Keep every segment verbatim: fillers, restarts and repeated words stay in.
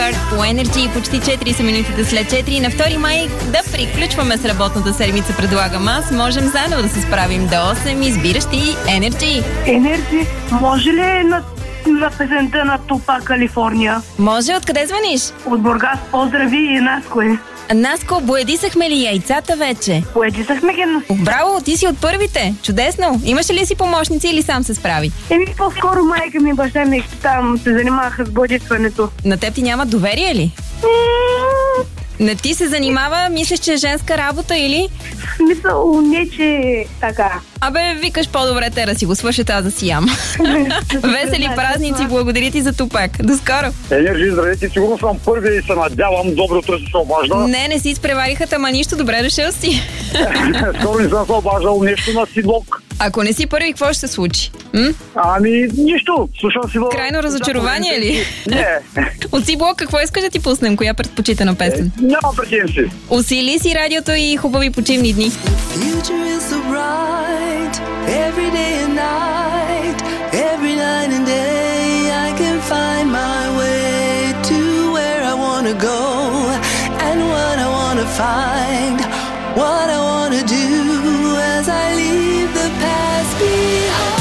Heart по Energy. Почти четири са минутите след четири. На втори май да приключваме с работната седмица, предлагам аз. Можем заедно да се справим до осем. Избираш ти Energy. Energy, може ли на, на песента на Тупа Калифорния? Може. Откъде звъниш? От Бургас. Поздрави и Наско е. Наско, боядисахме ли яйцата вече? Боядисахме ги. Браво, ти си от първите. Чудесно. Имаш ли си помощници или сам се справи? Еми, по-скоро майка ми и баща ми там се занимаваха с боядисването. На теб ти няма доверие ли? Не ти се занимава? Мислиш, че е женска работа или? В смисъл, не, че така. Абе, викаш по-добре те да си го свършат, аз да си ям. Весели празници, благодаря ти за Тупак. До скоро. Енержи, здравейте, сигурно съм първи и се надявам добре утре си се обажда. Не, не си изпревариха, ама нищо, добре дошъл си. Скоро не съм се обаждал, нещо на Сидлок. Ако не си първи, какво ще се случи? М? Ами, нищо, слушам си... Крайно разочарование ли? Не. От Сиблок, какво искаш да ти пуснем? Коя предпочитана песен? Е, няма претенции. Усили си радиото и хубави почивни дни. Every day and night, every night and day, I can find my way to where I want to go, and what I want to find, what I want to do as I leave the past behind.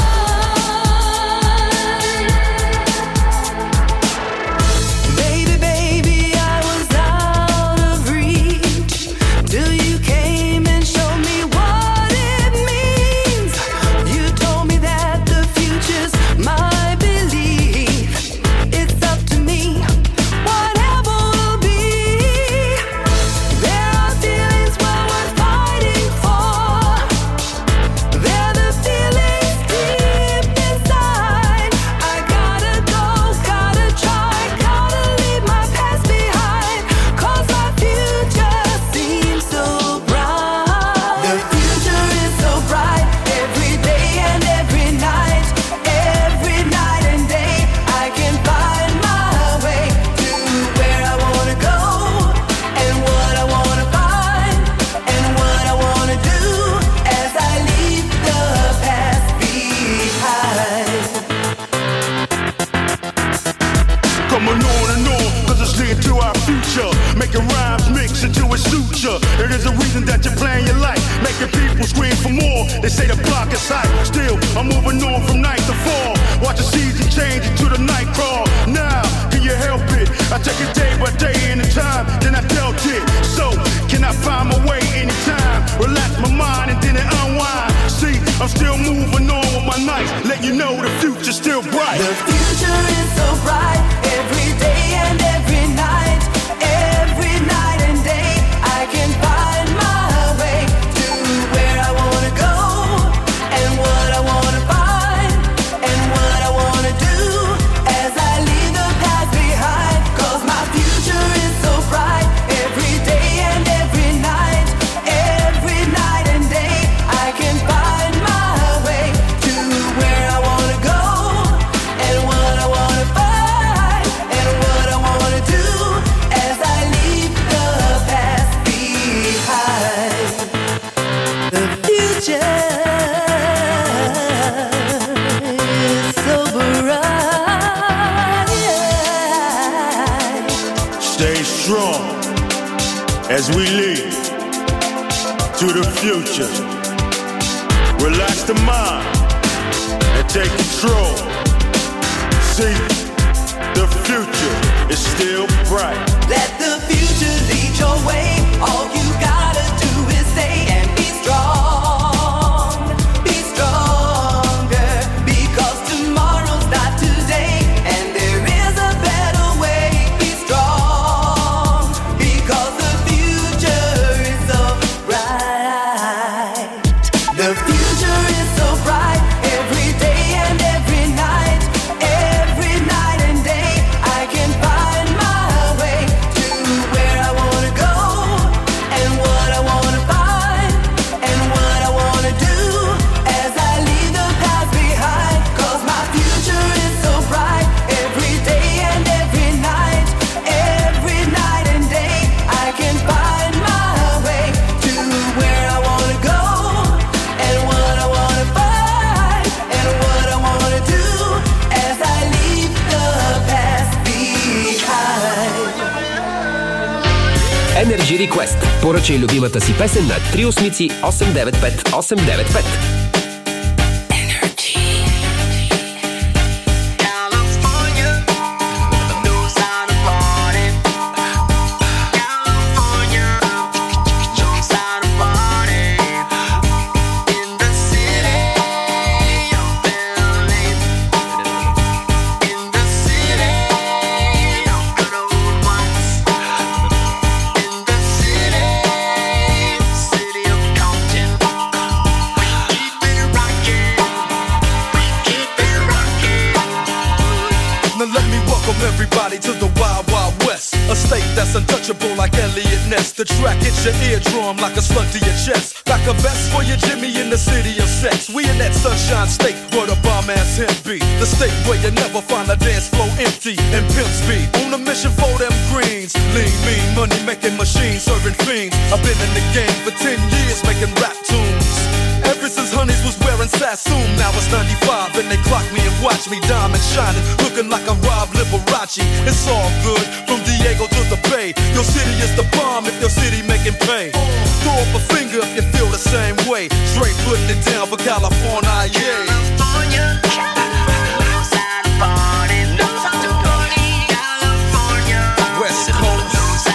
Baby, baby, I was out of reach till you came and showed me what it means. You told me that the future's my belief. It's up to me, whatever will be. There are feelings well worth fighting for. They're the feelings deep inside. I gotta go, gotta try, gotta leave my past behind. 'Cause my future seems so bright. The future is so bright every day and every night. Every night and day I can find my way to where I wanna go, and what I wanna find, and what I wanna do as I leave the past behind. Coming on and on, cause it's leading to our future. Making rhymes mix into a suture. There is a reason that you're playing your life, making people scream for more. They say the block is hot, still I'm moving on from night to fall. Watch the season change into the night crawl. Now, can you help it? I take it day by day in the time, then I dealt it. So, can I find my way anytime? Relax my mind and then it unwind. See, I'm still moving on with my nights, let you know the future's still bright. The future is so bright every day and every night. Every night and day I can find my way to where I wanna go, and what I wanna find, and what I wanna do as I leave the past behind. 'Cause my future is so bright every day and every night. Every night and day I can find my way to where I wanna go, and what I wanna find, and what I wanna do as I leave the past behind. The future is so bright. Stay strong as we lead to the future. Relax the mind and take control. See, the future is still bright. Let the future lead your way. All you gotta do is stay and be strong. Be stronger, because tomorrow's not today, and there is a better way. Be strong, because the future is so bright. The future is so bright every day and every night. Every night and day I can find my way to where I wanna go, and Energy Request. Поръчай любимата си песен на три осмици осем девет пет осем девет пет. Everybody to the Wild Wild West, a state that's untouchable like Elliot Ness. The track hits your eardrum like a slug to your chest, like a vest for your Jimmy in the city of sex. We in that sunshine state where the bomb ass him be, the state where you never find a dance floor empty and pimp speed. On a mission for them greens, lean, mean, money making machines serving fiends. I've been in the game for ten years making rap tunes. Ever since Honeys was wearing Sassoon, now it's ninety-five and they clock me and watch me diamond shining, looking like a Rob Liberace. It's all good from Diego to the Bay. Your city is the bomb if your city making pay. Throw up a finger if you feel the same way. Straight putting it down for California, yeah. California. West Coast.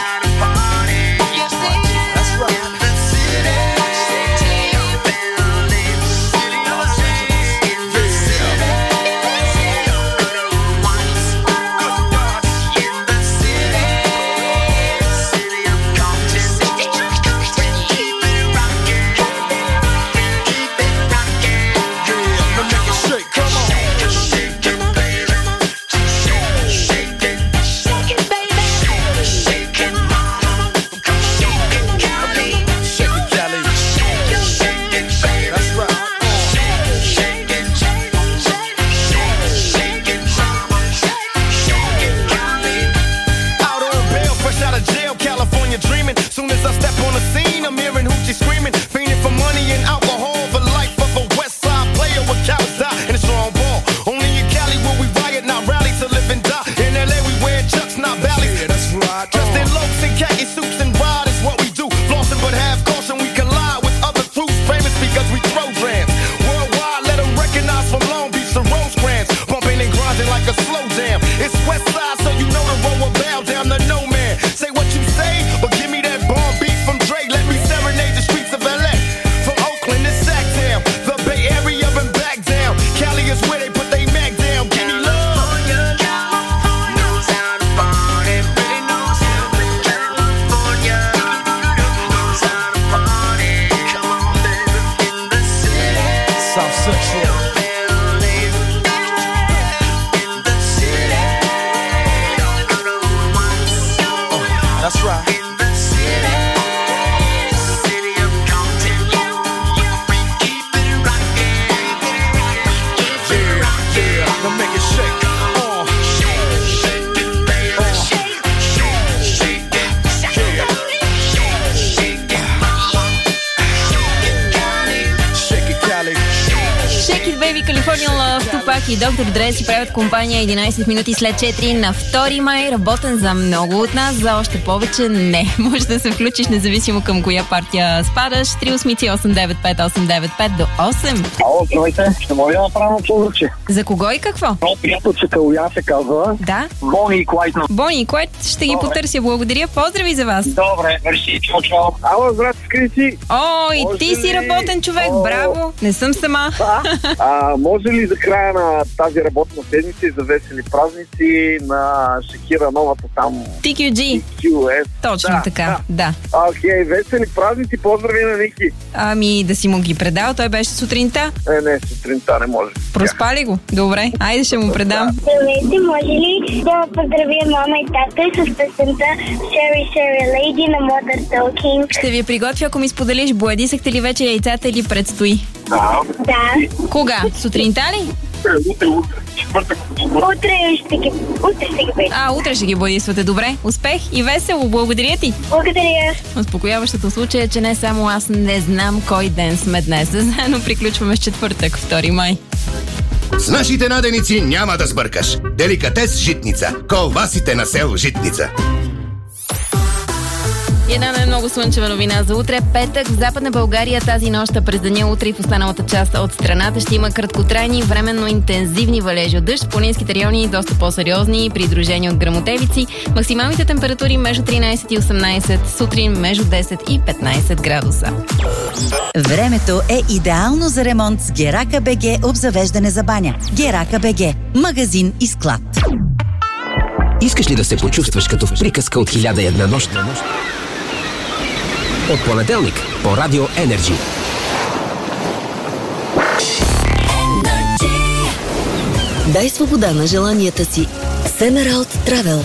И Доктор Дре си правят компания единайсет минути след четири на втори май. Работен за много от нас, за още повече не. Може да се включиш независимо към коя партия спадаш. три осмици осем девет пет осем девет пет до осем. Ало, здравейте. Ще мога да направя на повърче. За кого и какво? Много приятел, че Калуя се казва. Да. Бони и Клайд. Бони и Клайд ще ги Добре. потърся. Благодаря. Поздрави за вас. Добре, мерси. Чао, чао. Ало, здрасти, скрити. О, и Може ти си ли- работен човек. О. Браво. Не съм сама. А, а, може ли за края на тази работна седмица и за весели празници на Шакира новата там Ти Кю Джи. Кю Ес? Точно Да, така. Да. Окей, весели празници, поздрави на Ники. Ами да си му ги предал. Той беше сутринта. Е, не, сутринта не може. Проспали го. Добре. Айде ще му предам. Здравейте, може ли да поздравя мама и тата с песента Sherry Sherry Lady на Modern Talking? Ще ви приготвя, ако ми споделиш, боядисахте ли вече яйцата или предстои? Да. Да. Кога? Сутринта ли? Утре, утре, четвъртък. Утре ще ги, утре ще ги бъде. А, утре ще ги боядисвате. Добре. Успех и весело. Благодаря ти. Благодаря. Успокояващото случай е, че не само аз не знам кой ден сме днес. Заедно приключваме с четвъртък, втори май. С нашите наденици няма да сбъркаш. Деликатес Житница. Колбасите на село Житница. И една не много слънчева новина за утре. Петък в Западна България тази нощ, през деня утре и в останалата част от страната ще има краткотрайни, временно интензивни валежи от дъжд. В планинските райони доста по-сериозни, придружени от гръмотевици. Максималните температури между тринайсет и осемнайсет, сутрин между десет и петнайсет градуса. Времето е идеално за ремонт с Герака БГ обзавеждане за баня. Герака БГ. Магазин и склад. Искаш ли да се почувстваш като в приказка от хиляда и една нощ? От понеделник по Радио Енерджи. Дай свобода на желанията си. Семералд Travel.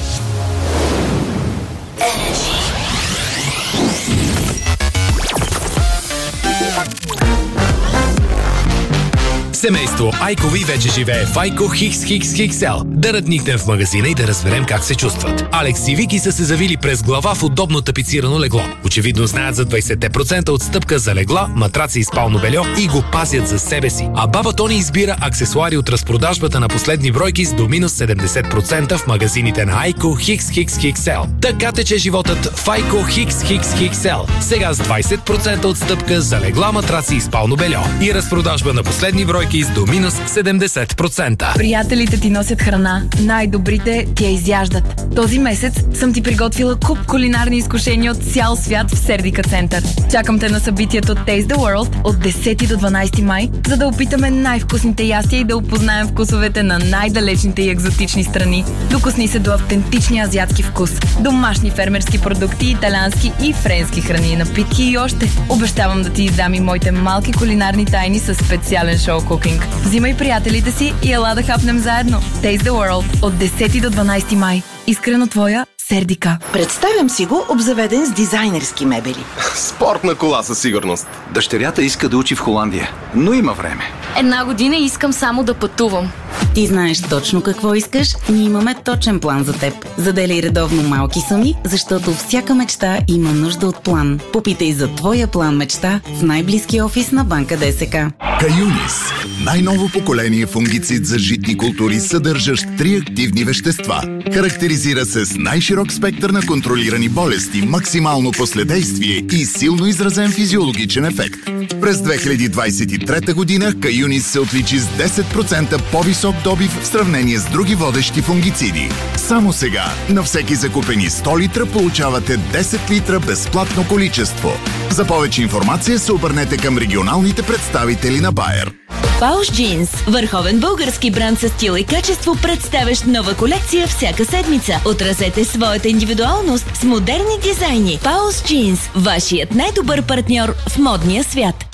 Семейство Айкови вече живее в Айко Хикс Хикс Хикс Ел. Да ръдникнем в магазина и да разберем как се чувстват. Алекс и Вики са се завили през глава в удобно тапицирано легло. Очевидно знаят за двайсет процента отстъпка за легла, матраци и спално бельо и го пазят за себе си. А баба Тони избира аксесуари от разпродажбата на последни бройки с до минус седемдесет процента в магазините на Айко Хикс Хикс Хикс Ел. Така тече животът в Айко Хикс Хикс Хикс Ел. Сега с двайсет процента отстъпка за легла, матраци и спално бельо. И разпродажба на последни бройки с до минус седемдесет процента. Приятелите ти носят храна, най-добрите ти я изяждат. Този месец съм ти приготвила куп кулинарни изкушения от цял свят в Сердика център. Чакам те на събитието Taste the World от десети до дванайсети май, за да опитаме най-вкусните ястия и да опознаем вкусовете на най-далечните и екзотични страни. Докосни се до автентичния азиатски вкус, домашни фермерски продукти, италиански и френски храни, напитки и още. Обещавам да ти издам и моите малки кулинарни тайни с специален шоу-кукинг. Взимай приятелите си и ела да хапнем заедно. Taste the World от десети до дванайсети май. Искрено твоя Сердика. Представям си го обзаведен с дизайнерски мебели. Спортна кола със сигурност. Дъщерята иска да учи в Холандия, но има време. Една година искам само да пътувам. Ти знаеш точно какво искаш, ние имаме точен план за теб. Заделяй редовно малки суми, защото всяка мечта има нужда от план. Попитай за твоя план мечта в най-близки офис на Банка ДСК. Каюнис. Най-ново поколение фунгицид за житни култури, съдържащ три активни вещества. Характеризира се с най-широк спектър на контролирани болести, максимално последействие и силно изразен физиологичен ефект. През две хиляди двайсет и трета година Каюнис се отличи с десет процента по-висок добив в сравнение с други водещи фунгициди. Само сега на всеки закупени сто литра получавате десет литра безплатно количество. За повече информация се обърнете към регионалните представители на Байер. Пауш Джинс. Върховен български бранд със стил и качество, представящ нова колекция всяка седмица. Отразете своята индивидуалност с модерни дизайни. Пауш Джинс. Вашият най-добър партньор в модния свят.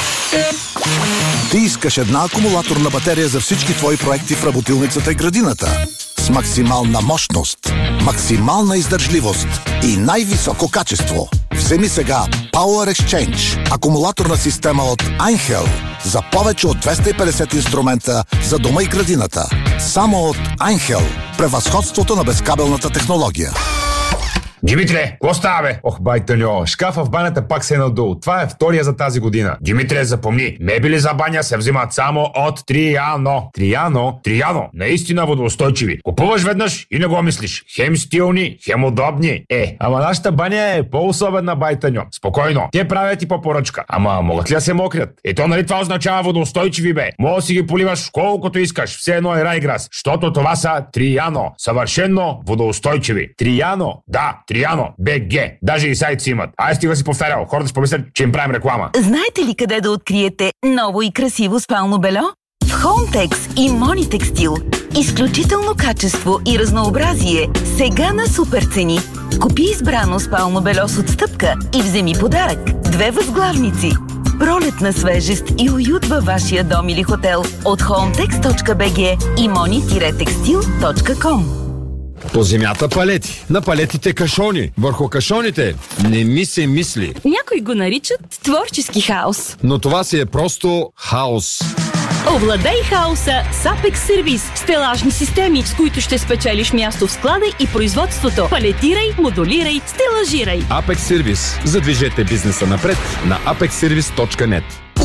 Ти искаш една акумулаторна батерия за всички твои проекти в работилницата и градината. С максимална мощност, максимална издържливост и най-високо качество. Вземи сега Power Exchange, акумулаторна система от Einhell за повече от двеста и петдесет инструмента за дома и градината. Само от Einhell. Превъзходството на безкабелната технология. Димитре, какво става, бе? Ох, байтаньо, шкафа в банята пак се е надул. Това е втория за тази година. Димитре, запомни, мебели за баня се взимат само от Триано. Триано? Триано. Наистина водоустойчиви. Купуваш веднъж и не го мислиш. Хем стилни, хем удобни. Е, ама нашата баня е по-особена, байтаньо. Спокойно, те правят и по поръчка. Ама могат ли да се мокрят? Ето, нали това означава водоустойчиви, бе? Може да си ги поливаш колкото искаш. Все едно е Райграс. Щото това са Триано. Съвършенно водоустойчиви. Триано, да. Триано, БГ. Даже и сайт си имат. Ай, стига си повтарял. Хората си помислят, че им правим реклама. Знаете ли къде да откриете ново и красиво спално бельо? В Hometex и Мони Текстил. Изключително качество и разнообразие. Сега на супер цени. Купи избрано спално бельо с отстъпка и вземи подарък. Две възглавници. Пролетна свежест и уют във вашия дом или хотел от hometex точка bg и moni текстил точка ком. По земята палети, на палетите кашони, върху кашоните не ми се мисли. Някои го наричат творчески хаос. Но това си е просто хаос. Овладей хаоса с Apex Service. Стелажни системи, с които ще спечелиш място в склада и производството. Палетирай, модулирай, стелажирай. Apex Service. Задвижете бизнеса напред на apex service точка net.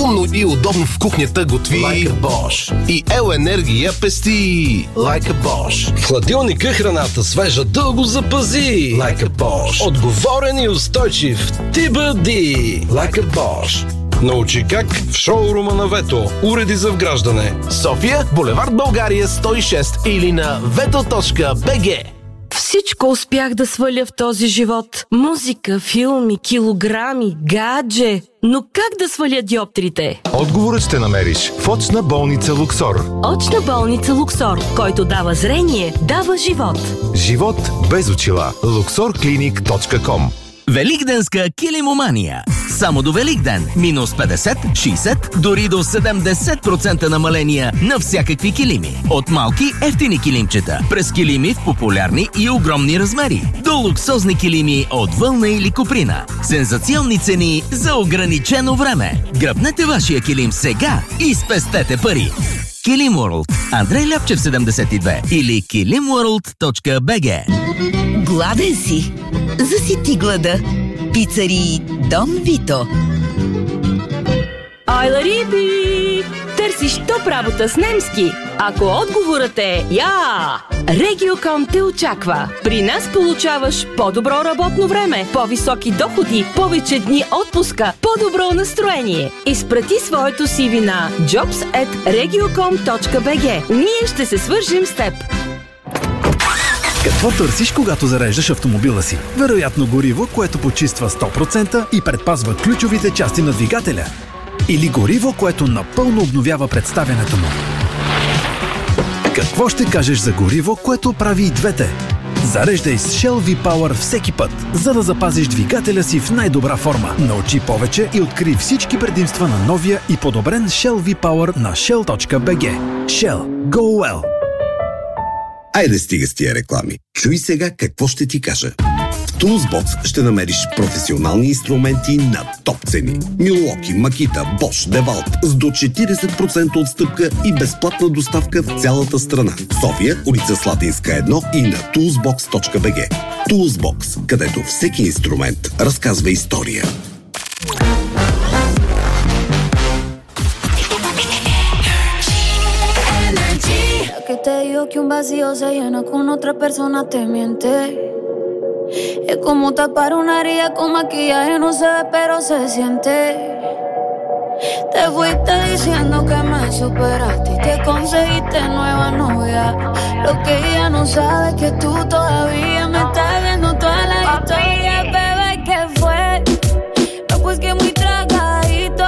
Умно и удобно в кухнята готви Like a Bosch. И ел енергия пести Like a Bosch. В хладилника храната свежа дълго запази Like a Bosch. Отговорен и устойчив ти бъди Like a Bosch. Научи как в шоурума на Вето. Уреди за вграждане. София, булевард България сто и шест или на вето точка би джи. Всичко успях да сваля в този живот. Музика, филми, килограми, гадже. Но как да сваля диоптрите? Отговорът ще намериш в очна болница Луксор. Очна болница Луксор, който дава зрение, дава живот. Живот без очила. луксор клиник точка ком. Великденска килимомания. Само до Великден. Минус петдесет, шейсет, дори до седемдесет процента намаления на всякакви килими. От малки ефтини килимчета, през килими в популярни и огромни размери, до луксозни килими от вълна или коприна. Сензационни цени за ограничено време. Гръбнете вашия килим сега и спестете пари. Килим World. Андрей Ляпчев седемдесет и две или килим ворлд точка би джи. Гладен си? Засити глада. Пицарии Дон Вито. Айла Риби! Търсиш топ работа с немски? Ако отговорът е я! Региоком те очаква. При нас получаваш по-добро работно време, по-високи доходи, повече дни отпуска, по-добро настроение. Изпрати своето си ви на jobs at regiocom точка би джи. Ние ще се свържем с теб. Какво търсиш, когато зареждаш автомобила си? Вероятно гориво, което почиства сто процента и предпазва ключовите части на двигателя. Или гориво, което напълно обновява представянето му. Какво ще кажеш за гориво, което прави и двете? Зареждай с Shell V-Power всеки път, за да запазиш двигателя си в най-добра форма. Научи повече и откри всички предимства на новия и подобрен Shell V-Power на shell точка би джи. Shell. Go well! Айде стига с тия реклами. Чуй сега какво ще ти кажа. В Toolsbox ще намериш професионални инструменти на топ цени. Milwaukee, Makita, Bosch, DeWalt с до четиридесет процента отстъпка и безплатна доставка в цялата страна. София, улица Слатинска едно и на toolsbox точка би джи. Toolsbox, където всеки инструмент разказва история. Que te digo que un vacío se llena con otra persona te miente. Es como tapar una herida con maquillaje, no se ve pero se siente. Te fuiste diciendo que me superaste y te conseguiste nueva novia. Lo que ella no sabe es que tú todavía me estás viendo toda la historia. Bebé, ¿qué fue? No, pues que muy tragadito.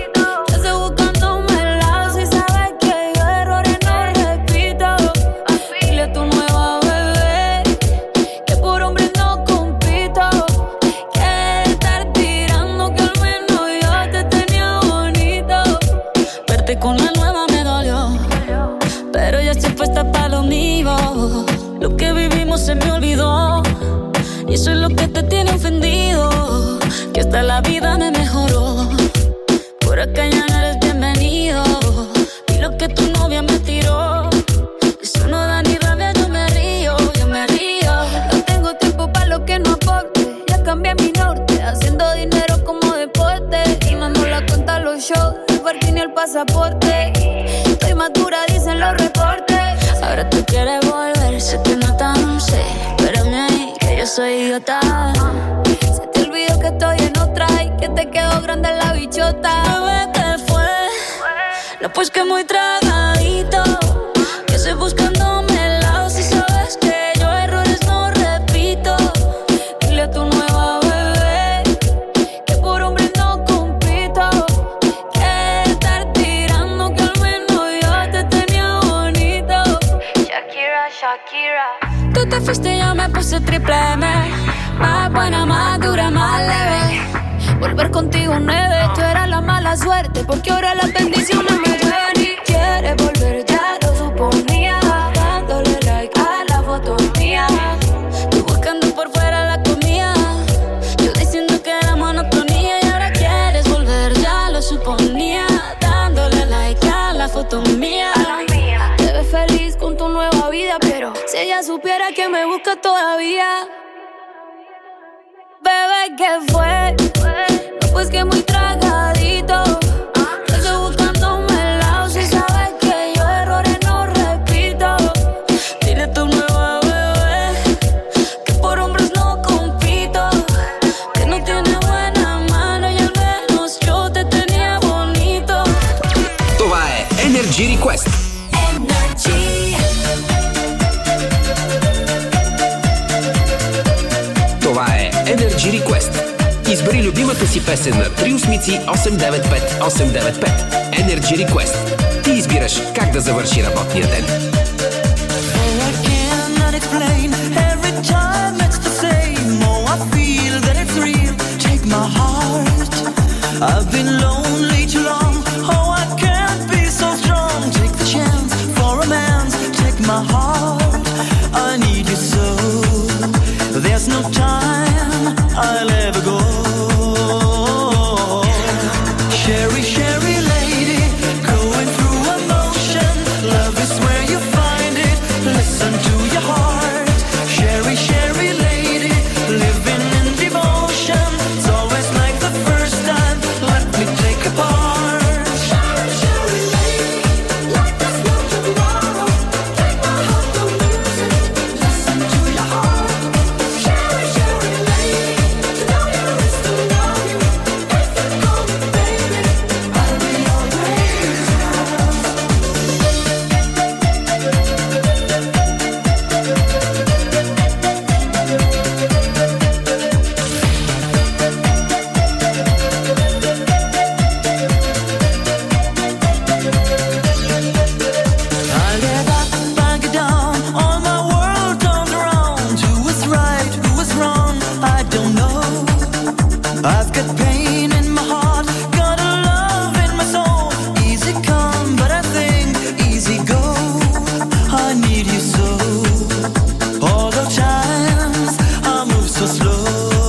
Con la nueva me dolió, pero ya estoy puesta para lo mío. Lo que vivimos se me olvidó y eso es lo que te tiene ofendido, que hasta la vida me mejoró. Por acá ya no eres bienvenido y lo que tu novia me tiró, eso no da ni rabia, yo me río, yo me río. No tengo tiempo para lo que no aporte, ya cambié mi norte, haciendo dinero como deporte y mando la cuenta a los shows. Ni el pasaporte, estoy madura, dicen los reportes. Ahora tú quieres volver, sé que no tan sé, espérame ahí, que yo soy idiota. Se te olvidó que estoy en otra y que te quedó grande la bichota. Bebé, ¿qué fue? No, pues que muy tragadito, que estoy buscándome el lado. Si sabes que yo errores no repito, dile a tu nueva bebé que por hombre no compito. Shakira. Tú te fuiste y yo me puse triple M. Más buena, más dura, más leve. Volver contigo nueve. Tú eras la mala suerte porque ahora las bendiciones me llueven. Y quieres volver, ya lo suponía. Dándole like a la foto mía. Tú buscando por fuera la comida. Yo diciendo que era monotonía. Y ahora quieres volver, ya lo suponía. Dándole like a la foto mía. Te ves feliz con tu nueva vida, pero si ella supiera que me busca todavía. Bebé, ¿qué fue? No, pues que muy tragadito, que Energy Request. Избери любимата си песен на три осмици осем девет пет осем девет пет. Energy Request. Ти избираш как да завърши работния ден. I've been lonely too long. Oh, I can't be so strong. Take the chance for a man's. Take my heart. I need you so. There's no time I'll ever go. Sherry, Sherry lady, going through emotion. Love is where you find it. Listen to your heart. Sherry, Sherry lady, living in devotion. It's always like the first time. Let me take a part. Sherry, Sherry lady, like there's no tomorrow. Take my heart, don't lose it. Listen to your heart. Sherry, Sherry lady, to know you is to love you. If you call me baby, I'll be always yours. I get up, I get down, all my world turns around. Who is right, who is wrong, I don't know. I've got pain in my heart, got a love in my soul. Easy come, but I think easy go. I need you so. All the times I move so slow.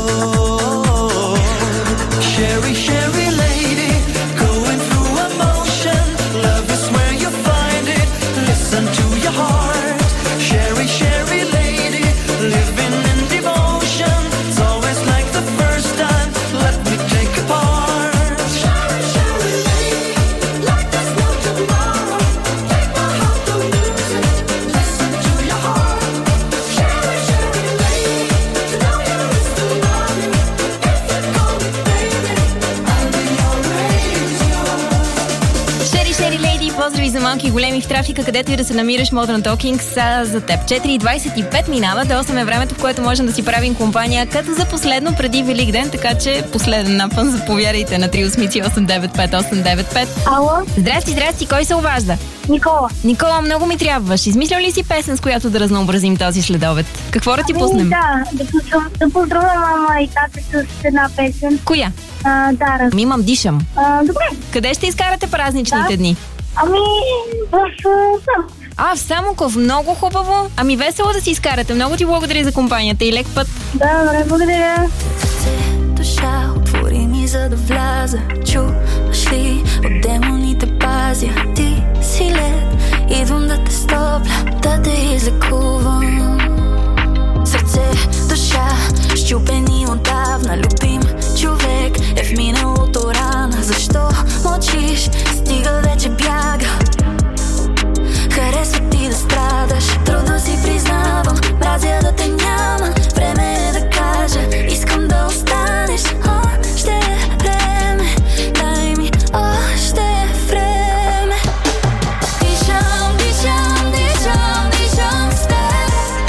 Sherry, Sherry lady, going through emotion. Love is where you find it. Listen to your heart. Sherry, Sherry lady, living in devotion. It's always like the first time. Let me take a part. Sherry, Sherry lady, like there's no tomorrow. Take my heart, don't lose it. Listen to your heart. Sherry, Sherry lady, to know you is to love you. If you call me baby, I'll be always yours. Шери, Шери лейди, поздрави за малки и големи в трафика, където и да се намираш. Modern Talking са за теб. четири и двадесет и пет минава, до осем е времето, в което можем да си правим компания, като за последно преди Велик ден, така че последен напън, заповядайте на три осмици осем девет пет осем девет пет. Ало? Здрасти, здрасти, кой се обажда? Никола. Никола, много ми трябваш. Измислял ли си песен, с която да разнообразим този следобед? Какво да ти пуснем? Ами, да, да, пусна, да поздравя мама и тата с една песен. Коя? А, да, раз... Имам, дишам. А, добре. Къде ще изкарате празничните Да. дни? Ами, в Самоков. А, в Самоков, много хубаво. Ами весело да си изкарате. Много ти благодаря за компанията и лек път. Да, добре, благодаря. Душа, отвори ми за да вляза. Чуваш ли от демоните пазя? Ти си лед, идвам да те стопля, да те излекувам. Сърце, душа, щупени отдавна. Любим човек е в миналото рана. Защо мълчиш? Стига вече бяга. Харесва ти да страдаш. Трудно си признавам, мразя да те няма. Време е да кажа, искам да останеш. Още е време, дай ми още е време. Дишам, дишам, дишам, дишам с теб.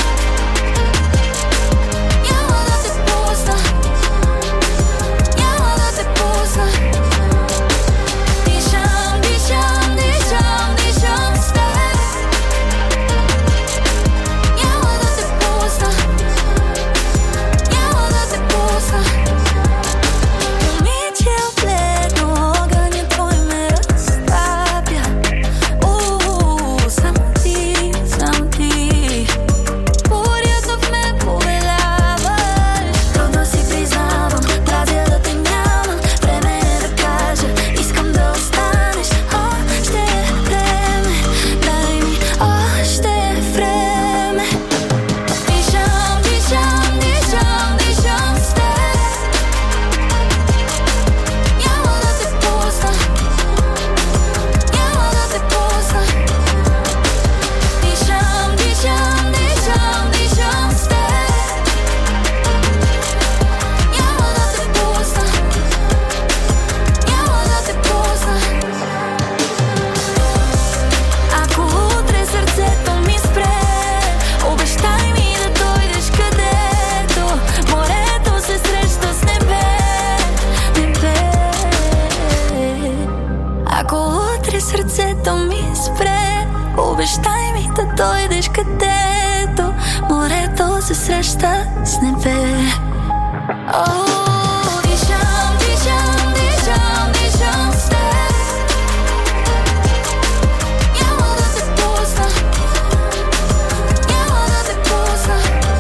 Няма да те пусна, няма да те пусна. Дишам, дишам, дишам, дишам с теб. Няма да те пусна. където ми спре. Обещай ми да дойдеш където морето се среща с небе. О, дишам, дишам, дишам, дишам с теб. Няма да те пусна, няма да те пусна.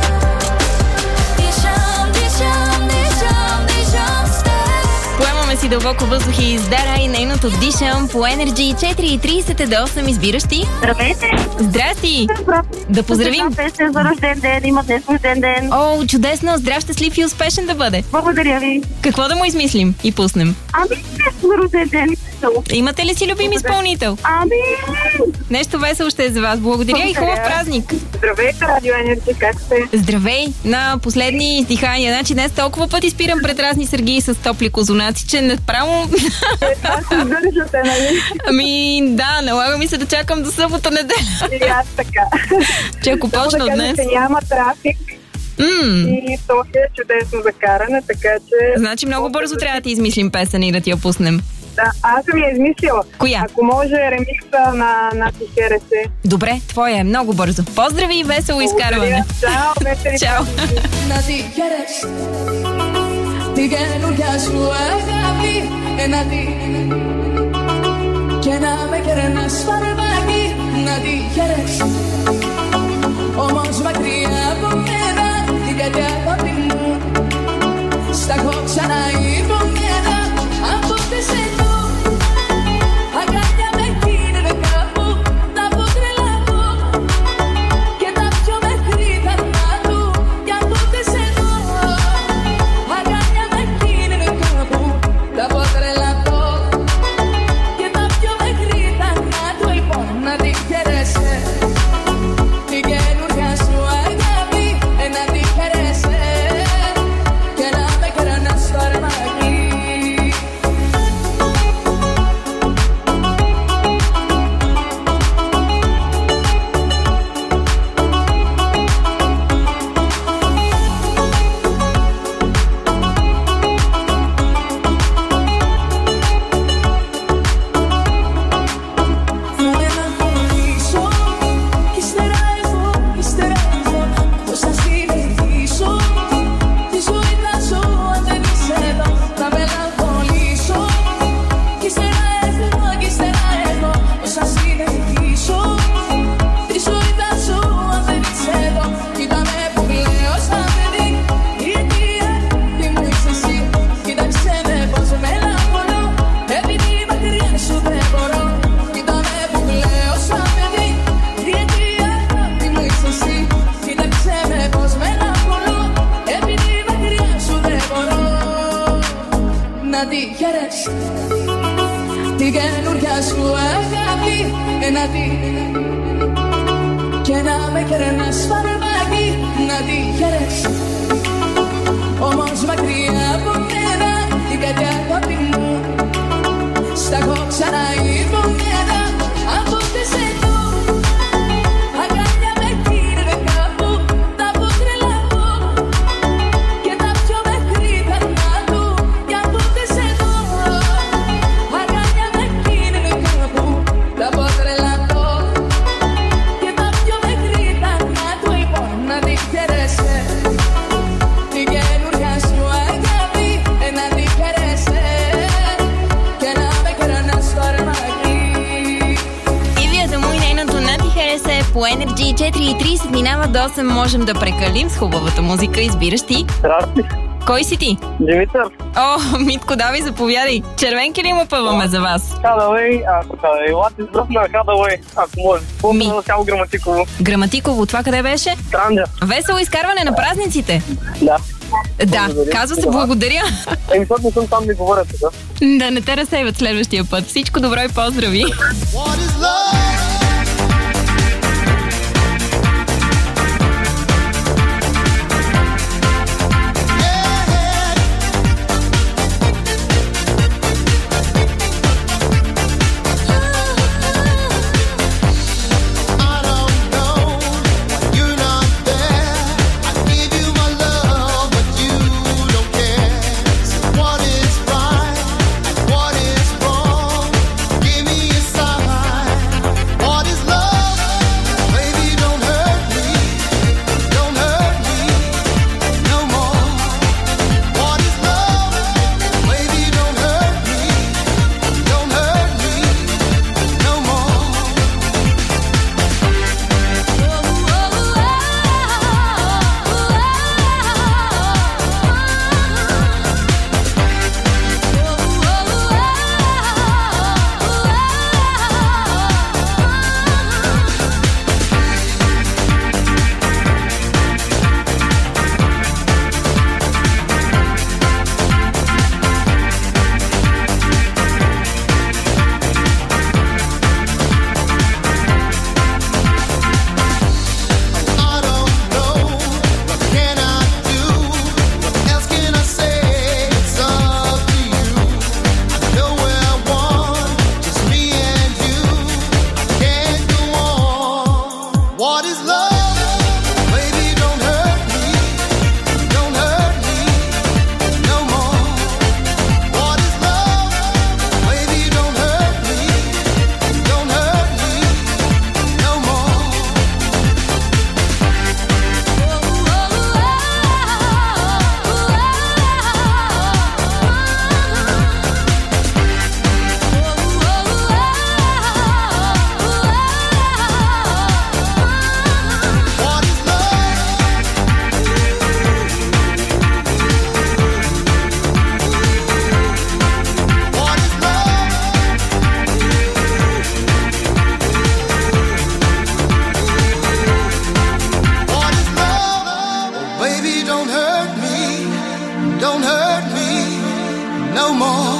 Дишам, дишам, дишам, дишам с теб. Поемаме си дълбоко въздух и Дара и нейното Дишам по Energy. Четири и трийсет до осем избираш ти. Здравейте! Здрасти! Да поздравим! Песен за рожден ден, има днес рожден ден. О, чудесно! Здрав, щастлив и успешен да бъде! Благодаря ви! Какво да му измислим и пуснем? Ами, за рожден ден. Имате ли си любим изпълнител? Ами! Нещо весело ще е за вас. Благодаря, Благодаря. И хубав празник! Здравейте, Радио Енерджи, как сте? Здравей! На последни издихания. Значи днес толкова пъти спирам пред разни сергии с топли козунаци, че направо... Това се държате, нали? Ами, да, налага ми се да чакам до събота неделя. И аз така. Че ако почна от днес... Няма трафик. Mm. И то е чудесно за каране, така че... Значи много бързо трябва да ти измислим песен и да ти я пуснем. Да, аз съм я измислила. Коя? Ако може, ремикса на Нати Хересе. Добре, твоя е много бързо. Поздрави и весело изкарване. Чао, весели. Чао. Нати Херес, τη καινούργια σου αγάπη, ένα τι και να με κερνάς φαρμάκι, να τη χαίρες. Όμως μακριά από μένα, την καρδιά αγάπη μου, στα έχω ξαναϋπομένα, από τη σε δω, αγκάλια με κίνηνε κάπου, τα πω τρελαθώ και τα πιο μέχρι θανάτου, κι από τη σε δω. Τα πω τρελαθώ και τα πιο μέχρι θανάτου. Λοιπόν, να τη χαίρεσαι την καινούργια σου αγάπη, να τη χαίρεσαι και να με κερνάς φαρμάκι. Την καινούργια σου αγάπη, ένα τι και να με κερνάς φαρμάκι, να τη χαίρες. Όμως μακριά από μένα, την καρδιά αγάπη μου, στα έχω ξαναϋπομένα, από τη σε δω, αγκάλια με κίνηνε κάπου, τα πω τρελαθώ και τα πιο μέχρι θανάτου, κι από τη σε δω. Τα πω τρελαθώ και τα πιο μέχρι θανάτου. Λοιπόν, να τη χαίρεσαι την καινούργια σου αγάπη, να τη χαίρεσαι και να με κερνάς φαρμάκι. Идеята му и нейното Нати Хересе по Energy. Четири и трийсет минава до осем. Можем да прекалим с хубавата музика. Избираш ти. Здрасти. Кой си ти? Димитър. О, Митко, давай, заповядай. Червен килим опъваме за вас. Хадавей, ако елате с дръпна Хадавей, ако може. Помня на цяло Граматиково. Граматиково, това къде беше? Странджа. Весело изкарване на празниците. Да. Да, благодаря. Казва се благодаря. Еми, защото не съм там, не говоря така. Да не те разсейват следващия път. Всичко добро и поздрави. What is right, what is wrong? Give me a sign. don't hurt me no more.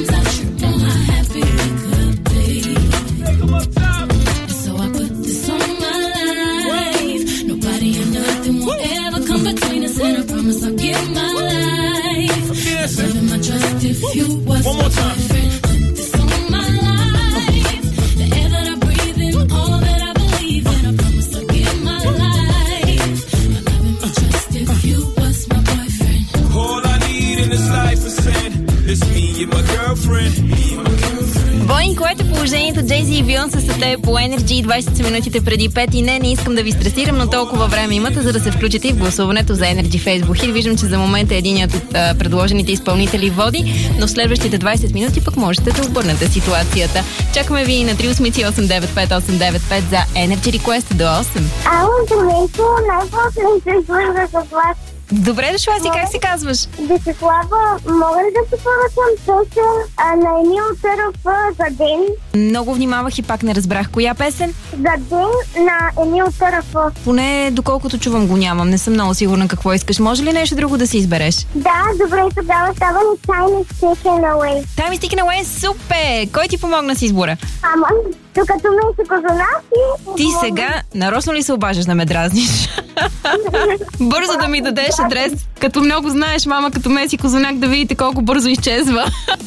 So I put this on Джейзи и Бейонсе са те по Energy, двайсет минутите преди пет. И не, не искам да ви стресирам, но толкова време имате, за да се включите и в гласуването за Energy Facebook Hit. Виждам, че за момента единият от а, предложените изпълнители води, но в следващите двайсет минути пък можете да обърнете ситуацията. Чакаме ви на три осмици осем девет пет осем девет пет за Energy Request до осем. Ало, здравейте, най-после се свърза с вас. Добре дошла си, как се казваш? Десислава, мога ли да се поръчам песен на Емил Търъф за ден? Много внимавах и пак не разбрах. Коя песен? За ден на Емил Търъф. Поне доколкото чувам го нямам, не съм много сигурна какво искаш. Може ли нещо друго да си избереш? Да, добре, тогава става ни Time is Taken Away. Time is Taken Away, супер! Кой ти помогна с избора? Ама, докато ме се козунавки... Ти сега нарочно ли се обаждаш да ме дразниш? Бързо да ми дадеш адрес, като много знаеш, мама, като Меси Козунак, да видите колко бързо изчезва.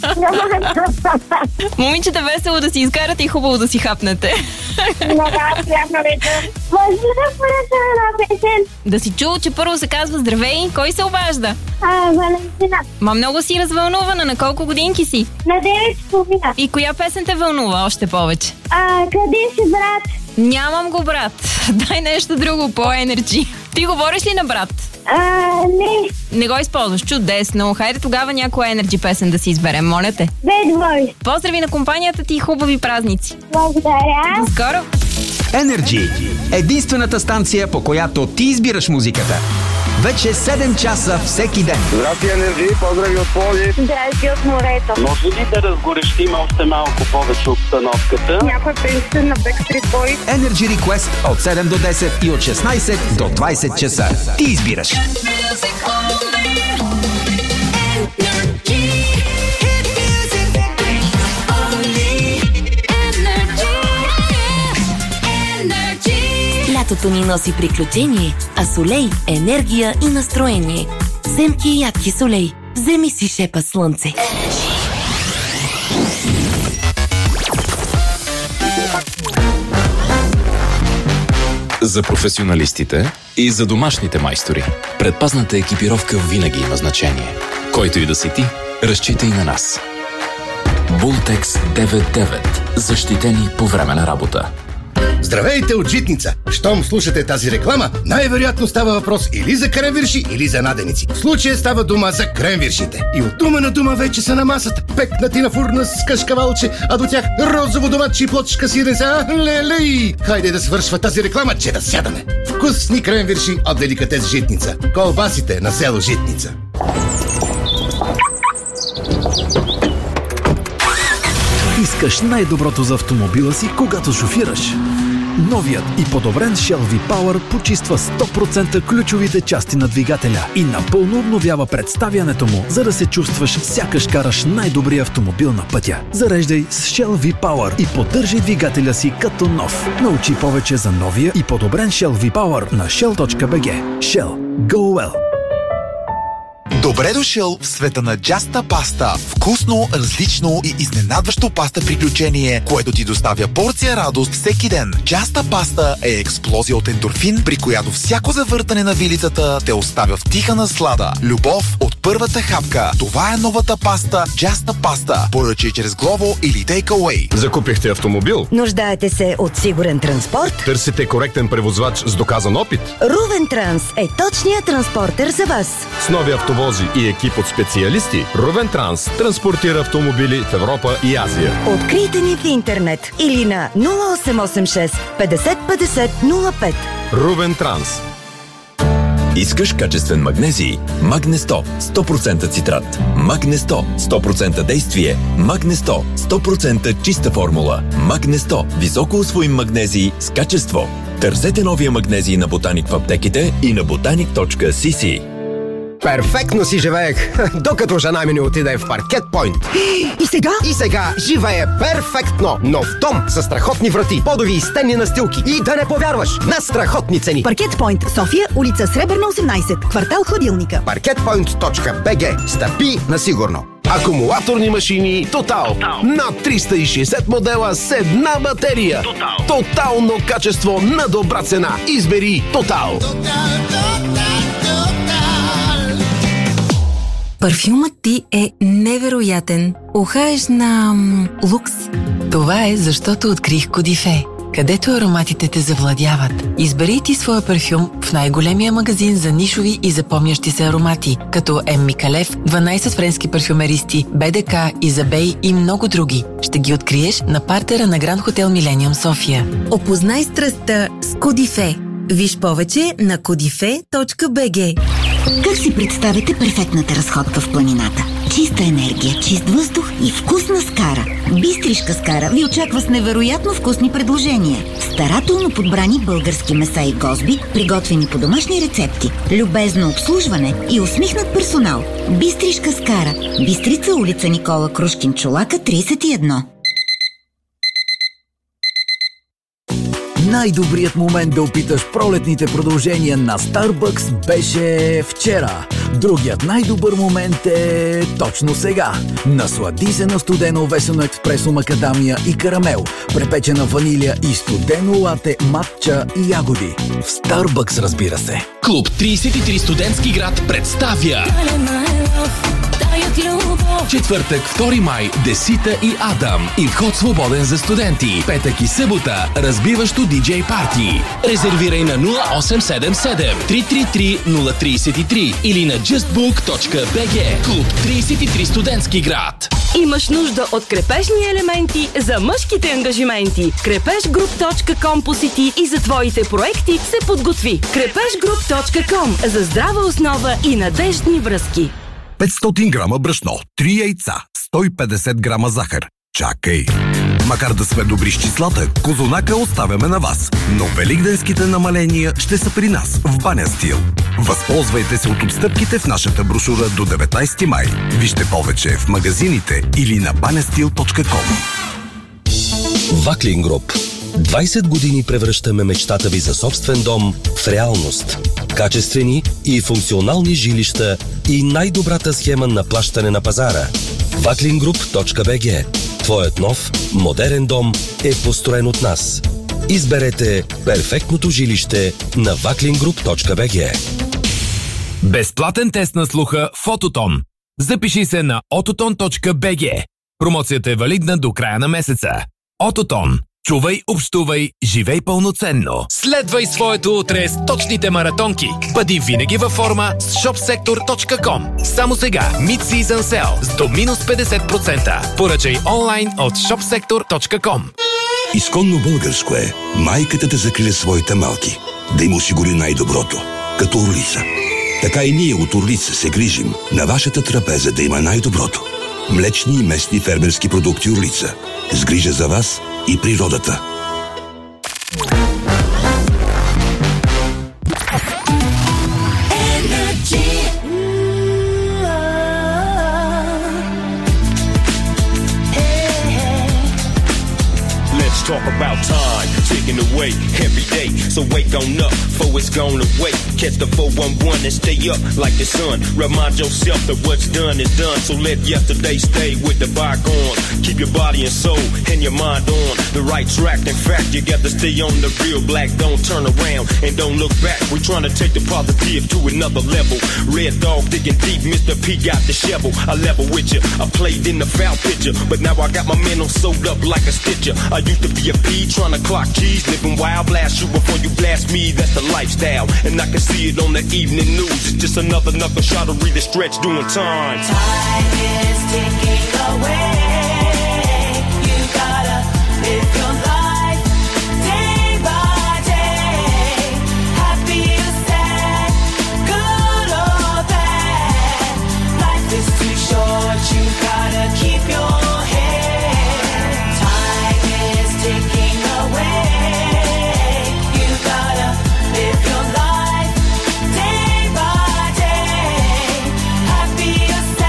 Момичета, весело да си изкарате и хубаво да си хапнете. Може ли да поръчам една песен? Да си чул, че първо се казва здравей. Кой се обажда? А, Валентина. Ма много си развълнувана. На колко годинки си? На девет и половина. И коя песен те вълнува още повече? А, къде си, брат? Нямам го, брат. Дай нещо друго по Energy. Ти говориш ли на брат? А, не. Не го използваш, чудесно. Хайде тогава някоя Energy песен да си изберем, моля те. Bad Boys. Поздрави на компанията ти и хубави празници. Благодаря. До скоро. Energy. Единствената станция, по която ти избираш музиката. Вече седем часа всеки ден. Здрасти, Енерджи, поздрави от Пловдив. Здрасти от морето. Може ли да разгорещим още малко повече обстановката? Някой песен на Backstreet Boys. Energy Request от седем до десет и от шестнайсет до двайсет часа. Ти избираш. Лятото ни носи приключение, а Солей – енергия и настроение. Земки и ядки Солей. Вземи си шепа слънце. За професионалистите и за домашните майстори. Предпазната екипировка винаги има значение. Който и да си ти, разчитай на нас. Бултекс девет девет. Защитени по време на работа. Здравейте от Житница! Щом слушате тази реклама, най-вероятно става въпрос или за кренвирши, или за наденици. В случая става дума за кренвиршите. И от дума на дума вече са на масата. Пекнати на фурна с кашкавалче, а до тях розово доматче и плочешка сиренца. Лелей! Хайде да свършва тази реклама, че да сядаме. Вкусни кренвирши от деликатес Житница. Колбасите на село Житница. Искаш най-доброто за автомобила си, когато шофираш. Новият и подобрен Shell V-Power почиства сто процента ключовите части на двигателя и напълно обновява представянето му, за да се чувстваш сякаш караш най-добрия автомобил на пътя. Зареждай с Shell V-Power и поддържай двигателя си като нов. Научи повече за новия и подобрен Shell V-Power на shell точка би джи. Shell. Go well! Добре дошъл в света на Джаста Паста. Вкусно, различно и изненадващо паста приключение, което ти доставя порция радост всеки ден. Джаста Паста е експлозия от ендорфин, при която всяко завъртане на вилицата те оставя в тиха наслада. Любов от първата хапка. Това е новата паста Джаста Паста. Поръчай чрез Glovo или Take Away. Закупихте автомобил? Нуждаете се от сигурен транспорт? Търсите коректен превозвач с доказан опит? Рувен Транс е точният транспортер за вас. С нови автовози и екип от специалисти, Рувен Транс транспортира автомобили в Европа и Азия. Открийте ни в интернет или на нула осем осем шест петдесет петдесет нула пет. Рувен Транс. Искаш качествен магнезий? Магнесто сто процента цитрат. Магнесто сто процента действие. Магнесто сто процента чиста формула. Магнесто високо усвоим магнезий с качество. Търсете новия магнезий на Ботаник в аптеките и на ботаник точка си си. Перфектно си живеех, докато жена ми не отиде в Паркет Пойнт. И сега? И сега живее перфектно, но в дом с страхотни врати, подови и стенни настилки. И да не повярваш, на страхотни цени. Паркет Пойнт, София, улица Сребърна осемнайсет, квартал Хладилника. паркет пойнт точка би джи. Стъпи на сигурно. Акумулаторни машини Тотал. Над триста и шейсет модела с една батерия. Total. Тотално качество на добра цена. Избери Тотал. Парфюмът ти е невероятен. Ухаеш на м, лукс. Това е защото открих Кодифе, където ароматите те завладяват. Избери ти своя парфюм в най-големия магазин за нишови и запомнящи се аромати, като М. Микалев, дванайсет френски парфюмеристи, Б Д К, Изабей и много други. Ще ги откриеш на партера на Гранд Хотел Милениум София. Опознай страстта с Кодифе. Виж повече на кодифе точка би джи. Как си представяте перфектната разходка в планината? Чиста енергия, чист въздух и вкусна скара. Бистришка скара ви очаква с невероятно вкусни предложения. Старателно подбрани български меса и гозби, приготвени по домашни рецепти, любезно обслужване и усмихнат персонал. Бистришка скара. Бистрица, улица Никола Крушкин Чолака, трийсет и едно. Най-добрият момент да опиташ пролетните продължения на Starbucks беше вчера. Другият най-добър момент е точно сега. Наслади се на студено овесено експресо макадамия и карамел, препечена ванилия и студено лате, матча и ягоди. В Starbucks, разбира се. Клуб трийсет и три студентски град представя четвъртък, втори май, Десита и Адам и вход свободен за студенти. Петък и събота, разбиващо диджей парти. Резервирай на нула осем седем седем три три три нула три три или на джаст бук точка би джи. Клуб трийсет и три студентски град. Имаш нужда от крепежни елементи за мъжките ангажименти. крепеж груп точка ком посети и за твоите проекти се подготви. крепеж груп точка ком за здрава основа и надеждни връзки. петстотин грама брашно, три яйца, сто и петдесет грама захар. Чакай! Макар да сме добри с числата, козунака оставяме на вас. Но великденските намаления ще са при нас в Баня Стил. Възползвайте се от отстъпките в нашата брошура до деветнайсети май. Вижте повече в магазините или на баня стил точка ком. Ваклин Груп. двайсет години превръщаме мечтата ви за собствен дом в реалност. Качествени и функционални жилища и най-добрата схема на плащане на пазара. ваклин груп точка би джи. Твоят нов, модерен дом е построен от нас. Изберете перфектното жилище на ваклин груп точка би джи. Безплатен тест на слуха Фототон. Запиши се на ототон точка би джи. Промоцията е валидна до края на месеца. Ототон. Чувай, общувай, живей пълноценно. Следвай своето утре с точните маратонки. Бъди винаги във форма с шоп сектор точка ком. Само сега Mid-Season Sale с до минус петдесет процента. Поръчай онлайн от шоп сектор точка ком. Изконно българско е майката да закриля своите малки, да им осигури най-доброто, като Орлица. Така и ние от Орлица се грижим на вашата трапеза да има най-доброто. Млечни и местни фермерски продукти Орлица. С грижа за вас и природата. Talk about time, taking away every day. So wake on up, for it's gone away. Catch the four one one and stay up like the sun. Remind yourself that what's done is done. So let yesterday stay with the bygones. Keep your body and soul and your mind on the right track. In fact, you got to stay on the real black. Don't turn around and don't look back. We're trying to take the positive to another level. Red dog digging deep, Mister P got the shovel. I level with you. I played in the foul picture, but now I got my mental sewed up like a stitcher. I used to be a P trying to clock keys, living wild, blast you before you blast me. That's the lifestyle, and I can see it on the evening news. It's just another knuckle shot to read the stretch doing time. Time is ticking away. You gotta live your life day by day. Happy or sad, good or bad. Life is too short, you gotta keep your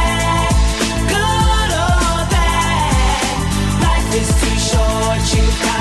you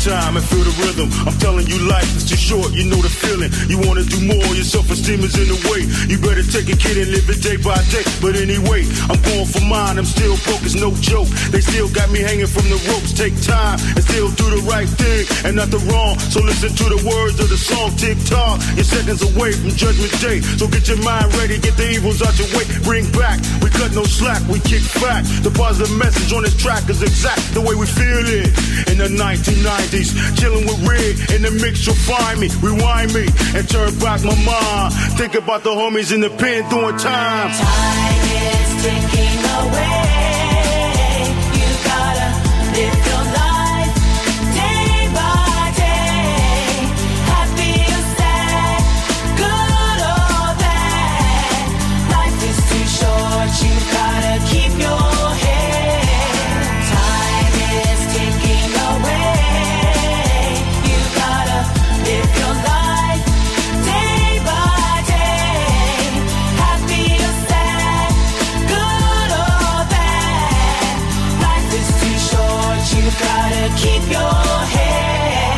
time and feel the rhythm. I'm telling you, life is too short, you know the feeling. You wanna do more, your self-esteem is in the way. You better take a kid and live it day by day. But anyway, I'm going for mine, I'm still broke, it's no joke. They still got me hanging from the ropes. Take time and still do the right thing and not the wrong. So listen to the words of the song, tick tock. You're seconds away from Judgment Day. So get your mind ready, get the evils out your way. Bring back, we cut no slack, we kick back. The positive message on this track is exact the way we feel it. In the nineteen nineties, chilling with Red, in the mix you'll find me. Rewind me and turn back my mind. Think about the homies in the pen doing time. Time is ticking away. You gotta live your life day by day. Happy or sad, good or bad. Life is too short, you gotta keep your head. Time is ticking away. You gotta live your life day by day. Happy or sad, good or bad. Life is too short, you gotta keep your head.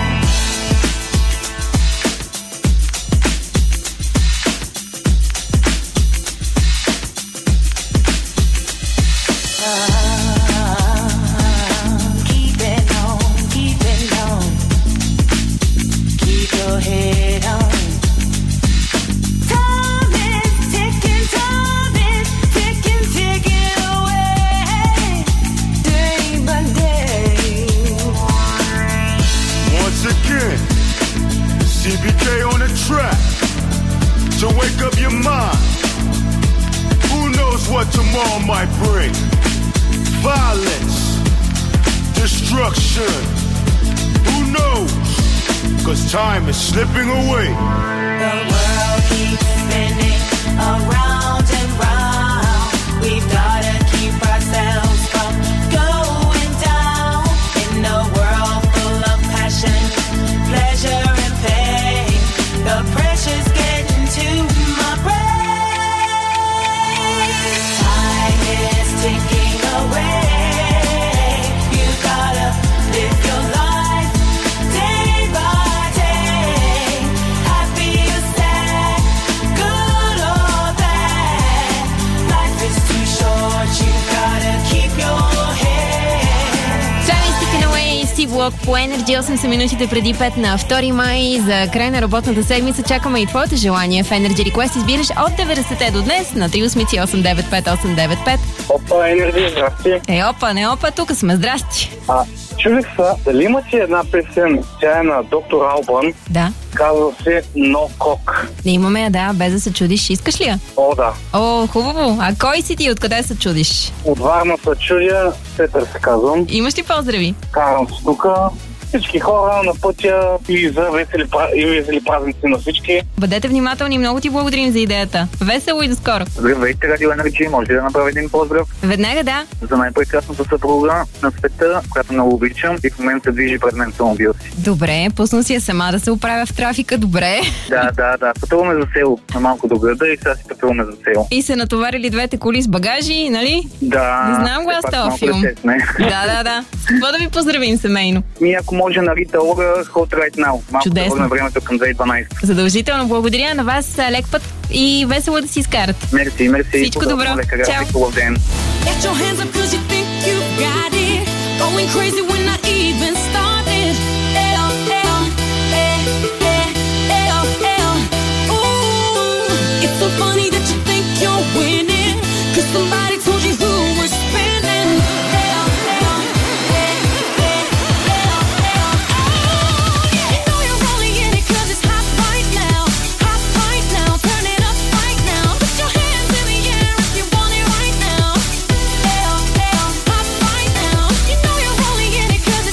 Keep it on, keep it on. Keep your head on. Time is ticking, time is ticking, ticking away. Day by day. Once again, C B K on the track. So wake up your mind. Who knows what tomorrow might bring? Violence, destruction. Who knows? Cause time is slipping away. The world keeps spinning around and round. We've gotta keep ourselves from going down. In a world full of passion, pleasure and pain, the pressure's getting to my brain. Time is ticking away. You gotta live your life day by day. Happy or sad, good or bad. Life is too short, you gotta keep your head. Time is ticking away. Steve Walk по Energy. осем са минутите преди пет на втори май. За край на работната седмица чакаме и твоите желания в Energy Request. Избираш от деветдесетте до днес на три осем осем девет пет осем девет пет. Опа, Energy, здрасти. Е, опа, не опа, тук сме. Здрасти. А, чудих се, дали има си една песен, тя е на доктор Албан. Да. Казва се No Cock. Не имаме я, да, без да се чудиш. Искаш ли я? О, да. О, хубаво. А кой си ти? Откъде се чудиш? От Варна се чудя, Петър се казвам. Имаш ли поздрави? Карам се тука. Всички хора на пътя и за весели, и весели празници на всички. Бъдете внимателни, много ти благодарим за идеята. Весело и до скоро. Здравейте, Радио Енерджи, може ли да направя един поздрав? Веднага, да. За най-прекрасната съпруга на света, която много обичам и в момента се движи пред мен автомобил си. Добре, пусна си я сама да се оправя в трафика, добре. Да, да, да. Пътуваме за село, на малко до града и сега си пътуваме за село. И се натоварили двете коли с багажи, нали? Да. Не знам го аз този филм. Да, да, да. Какво да ви поздравим семейно? Ми, ако може на Рита Ора, Hot Right Now. Малко да върна времето към две хиляди и дванадесета. Задължително благодаря на вас, лек път и весело да си изкарате. Мерси, мерси. Всичко добро. Чао. Get your hands up cause you think you got it. Going crazy when I even started. L, L, eh, eh, L, L. Ooh, it's so funny that you think you're winning. Cause somebody told you who was spinning. L, L, eh, eh, L, L. Oh, you know you're only in it cause it's hot right now. Hot right now, turn it up right now. Put your hands in the air if you want it right now. L, L, hot right now. You know you're only in it cause it's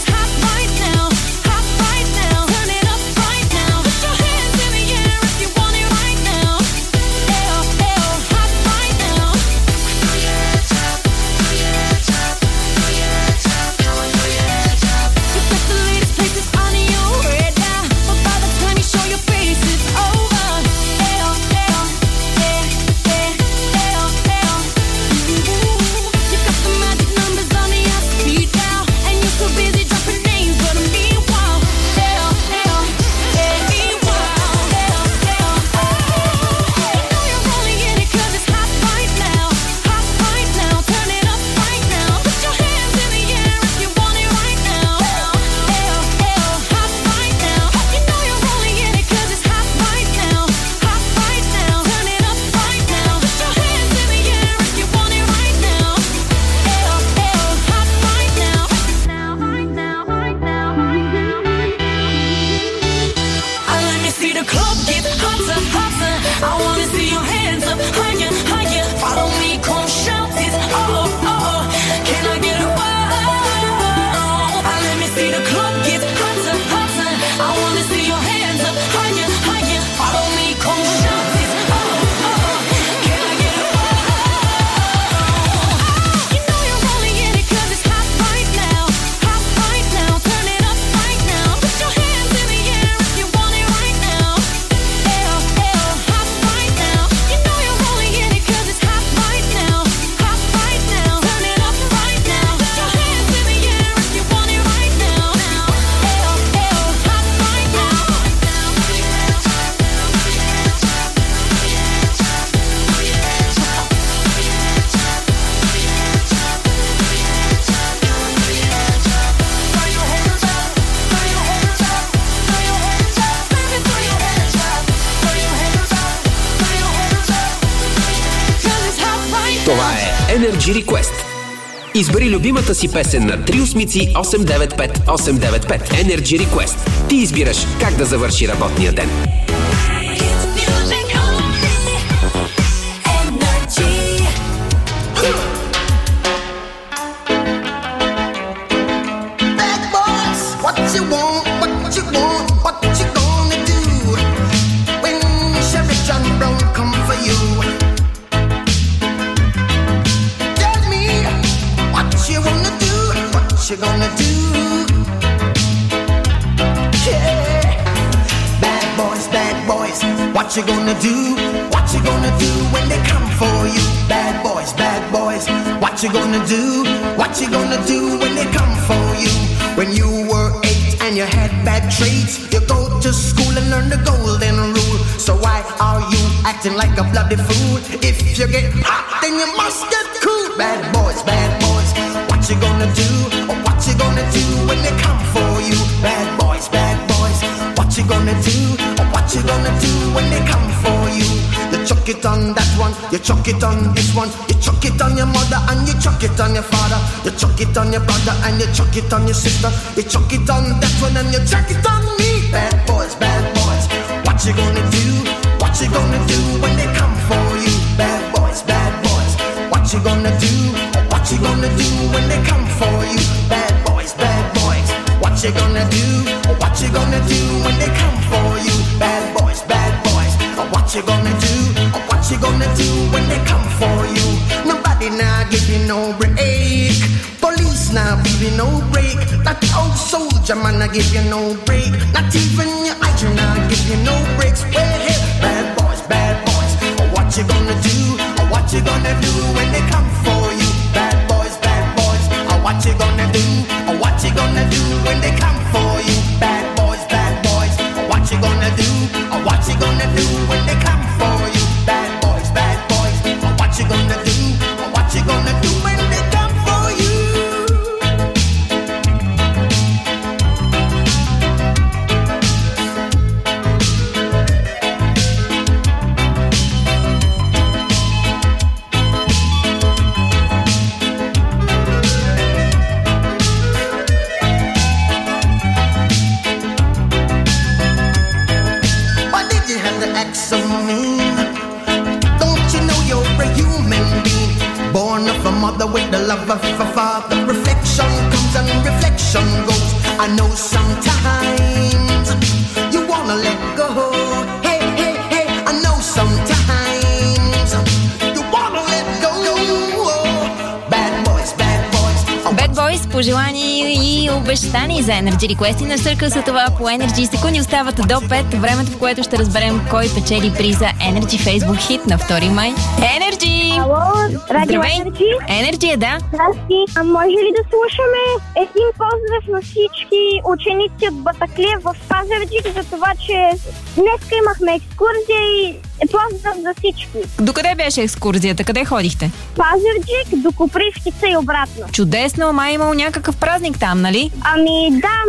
I wanna see your hands up higher, higher. Follow me, come shout this. Oh, oh, can I get a wow? Let me see the club get hotter, hotter. I wanna see your hands up higher, higher. Follow me, come shout this. Oh, oh, can I get a wow? You know you're only in it 'cause it's hot right now, hot right now. Turn it up right now. Put your hands in the air if you want it right now. Ew, ew, hot right now. You know you're only in it 'cause it's hot right now, hot right now. Turn it up right now. Put your hands in the air if you want it right now. Ew, ew, hot right now. Това е Energy Request. Избери любимата си песен на три осмици осем девет пет осем девет пет. Energy Request. Ти избираш как да завърши работния ден. Bad boys, what you want, what you want, what you gonna do when Sherry John Brown come for you? Tell me what you wanna do, what you gonna do? Yeah. Bad boys, bad boys, what you gonna do? What you gonna do when they come for you? Bad boys, bad boys, what you gonna do? What you gonna do when they come for you? When you were eight and you had bad traits, you go to school and learn the golden rule. So why are you acting like a bloody fool? If you get hot, then you must get cool. Bad boys, bad boys, what you gonna do? Or what you gonna do when they come for you? Bad boys, bad boys, what you gonna do? Or what you gonna do when they come for you? You chuck it on that one, you chuck it on this one, you chuck it on your mother and you chuck it on your father, you chuck it on your brother and you chuck it on your sister, you chuck it on that one and you chuck it on me. Bad boys, bad boys, what you gonna do? What you gonna do when they come for you? Bad boys, bad boys, what you gonna do? What you gonna do when they come for you? Bad boys, bad boys, what you gonna do? What you gonna do when they come for you? Bad boys, bad boys, what you gonna do? What you gonna do when they come for you? Nobody now give you no break. Police now give you no break. That old soldier man I give you no break. Not even your agent now give you no breaks. Well, hey, bad boys, bad boys, what you gonna do? What you gonna do when they come for you? Bad boys, bad boys, what you gonna do? What you gonna do when they come for you? Bad boys, bad boys, what you gonna do? What you gonna do when they come for you? Bad boys, bad boys, what you gonna do? What you gonna do when they come for you? Why did you have to act so mean? Don't you know you're a human being? Born of a mother with the love of a father. Reflection comes and reflection goes. I know sometimes you wanna let go. Hey, hey, hey, I know sometimes you wanna let go. Bad boys, bad boys. Bad Boys, пожелания и обещания за Energy Request и на Circle за това по Energy. Секунди остават до пет, времето в което ще разберем кой печели приза Energy Facebook Hit на втори май. Energy! Ало, радио Здравей! Energy? Energy е, да. Здрасти. А може ли да слушаме един поздрав на всички ученици от Батаклиев в Пазарджик за това, че днеска имахме екскурзия и поздрав за всички. Докъде беше екскурзията? Къде ходихте? Пазарджик до Копривщица и обратно. Чудесно, май имал някакъв празник там, нали? Ами да,